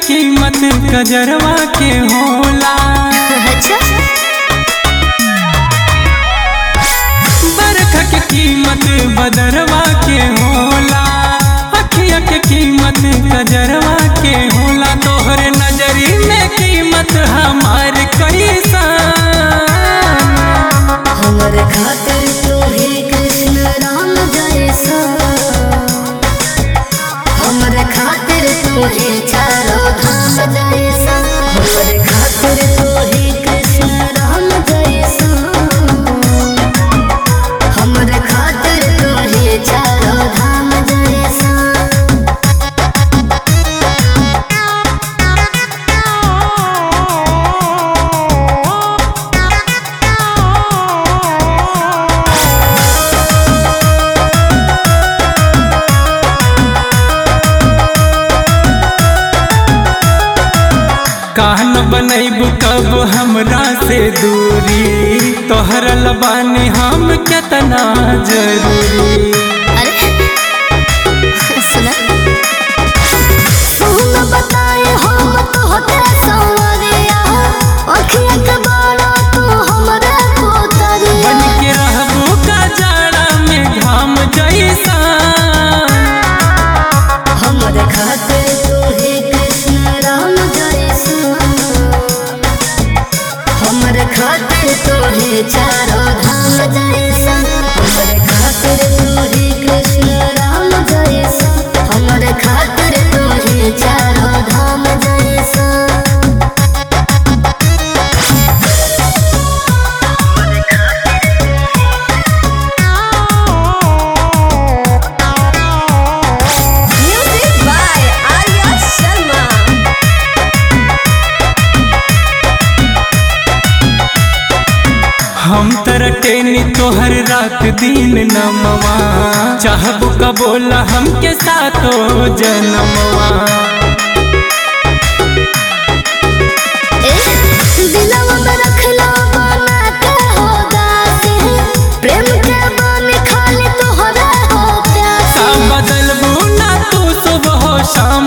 कीमत कजरवा के होला। अच्छा बरखा के कीमत बदरवा के होला। अखिया के कीमत कजरवा के होला। तोहरे नजरी में कीमत हमार कैसा। हमर खातिर तू ही कृष्ण राम जैसा। हमर खातिर तू ही चारों धाम जैसा। हमर खातिर तू ही कृष्ण राम जैसा। हमर खातिर तू ही चारों धाम जैसा। काहन बनैब कब हमरा से दूरी। तोहरा लबानी हम केतना जरूरी। अरे सुना सुन बताए हम तोहके सवरिया। अखियाँ के बाड़ा तू हमरा कोतरिया। बन के रहबू का जाड़ा में घाम जैसा। हमर खातिर तू ही कृष्ण राम जैसा। हमर खातिर तू ही चारों धाम जैसा। हमर खातिर तू ही कृष्ण राम जैसा। हमर खातिर तू ही चारों धाम जैसा। Music by Arya Sharma. हम तरटेनी तोहर रात दिन नमवा। चाहबू का बोला हमके सातो जनमवा। दिलवा में रखला बना के हो दासी। प्रेम के बानी खाली तोहरा हो प्यासी। का बदलबू ना तू सुबह शाम